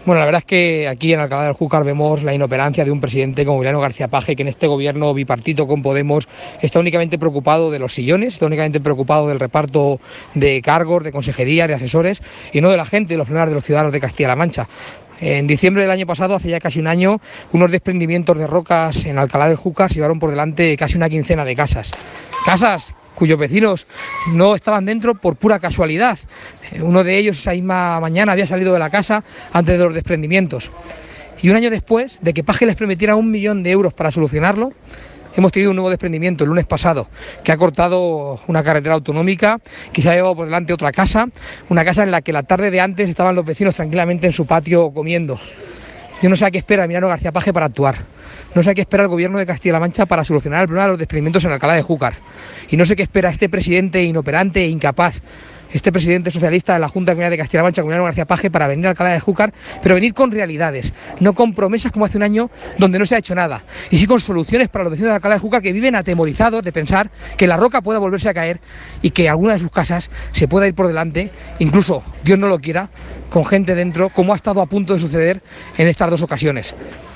Bueno, la verdad es que aquí en Alcalá del Júcar vemos la inoperancia de un presidente como Emiliano García Paje, que en este gobierno bipartito con Podemos está únicamente preocupado de los sillones, está únicamente preocupado del reparto de cargos, de consejerías, de asesores, y no de la gente, de los problemas de los ciudadanos de Castilla-La Mancha. En diciembre del año pasado, hace ya casi un año, unos desprendimientos de rocas en Alcalá del Júcar se llevaron por delante casi una quincena de casas. Casas cuyos vecinos no estaban dentro por pura casualidad. Uno de ellos esa misma mañana había salido de la casa antes de los desprendimientos. Y un año después de que Paje les prometiera 1 millón de euros para solucionarlo, hemos tenido un nuevo desprendimiento el lunes pasado, que ha cortado una carretera autonómica, que se ha llevado por delante otra casa, una casa en la que la tarde de antes estaban los vecinos tranquilamente en su patio comiendo. Yo no sé a qué espera Emiliano García Paje para actuar. No sé a qué espera el gobierno de Castilla-La Mancha para solucionar el problema de los desprendimientos en Alcalá de Júcar. Y no sé qué espera este presidente inoperante e incapaz, este presidente socialista de la Junta de Comunidad de Castilla-La Mancha, Emiliano García Paje, para venir a Alcalá de Júcar, pero venir con realidades, no con promesas como hace un año donde no se ha hecho nada, y sí con soluciones para los vecinos de Alcalá de Júcar que viven atemorizados de pensar que la roca pueda volverse a caer y que alguna de sus casas se pueda ir por delante, incluso, Dios no lo quiera, con gente dentro, como ha estado a punto de suceder en estas dos ocasiones.